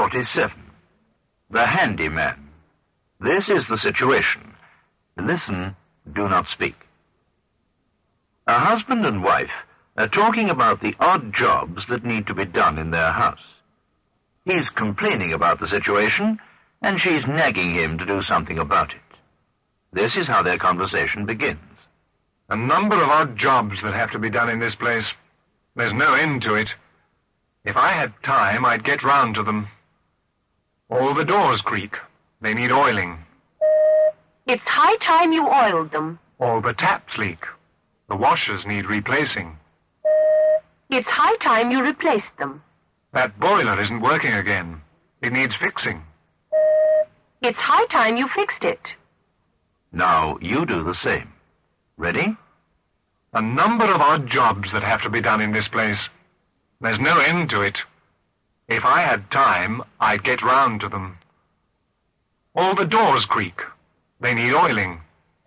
47. The Handyman. This is the situation. Listen, do not speak. A husband and wife are talking about the odd jobs that need to be done in their house. He's complaining about the situation, and she's nagging him to do something about it. This is how their conversation begins. A number of odd jobs that have to be done in this place. There's no end to it. If I had time, I'd get round to them. All the doors creak. They need oiling. It's high time you oiled them. All the taps leak. The washers need replacing. It's high time you replaced them. That boiler isn't working again. It needs fixing. It's high time you fixed it. Now you do the same. Ready? A number of odd jobs that have to be done in this place. There's no end to it. If I had time, I'd get round to them. All the doors creak. They need oiling.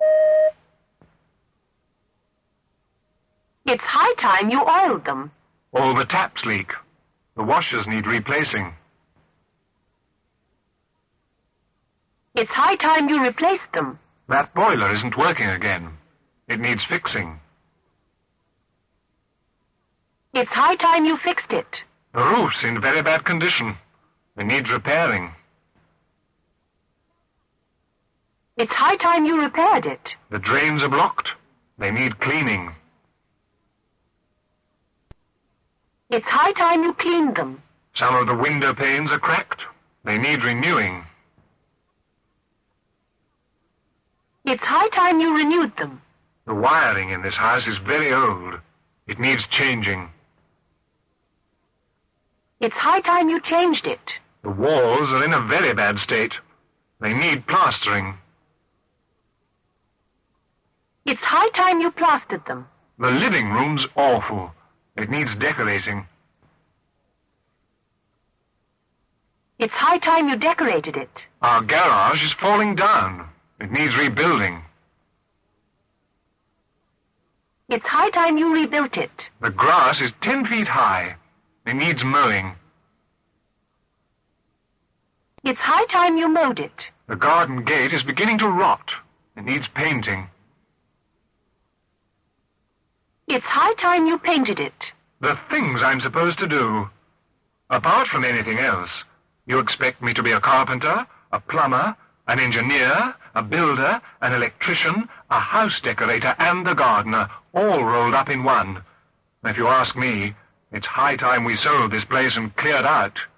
It's high time you oiled them. All the taps leak. The washers need replacing. It's high time you replaced them. That boiler isn't working again. It needs fixing. It's high time you fixed it. The roof's in very bad condition. It needs repairing. It's high time you repaired it. The drains are blocked. They need cleaning. It's high time you cleaned them. Some of the window panes are cracked. They need renewing. It's high time you renewed them. The wiring in this house is very old. It needs changing. It's high time you changed it. The walls are in a very bad state. They need plastering. It's high time you plastered them. The living room's awful. It needs decorating. It's high time you decorated it. Our garage is falling down. It needs rebuilding. It's high time you rebuilt it. The grass is 10 feet high. It needs mowing. It's high time you mowed it. The garden gate is beginning to rot. It needs painting. It's high time you painted it. The things I'm supposed to do. Apart from anything else, you expect me to be a carpenter, a plumber, an engineer, a builder, an electrician, a house decorator, and a gardener, all rolled up in one. If you ask me, it's high time we sold this place and cleared out.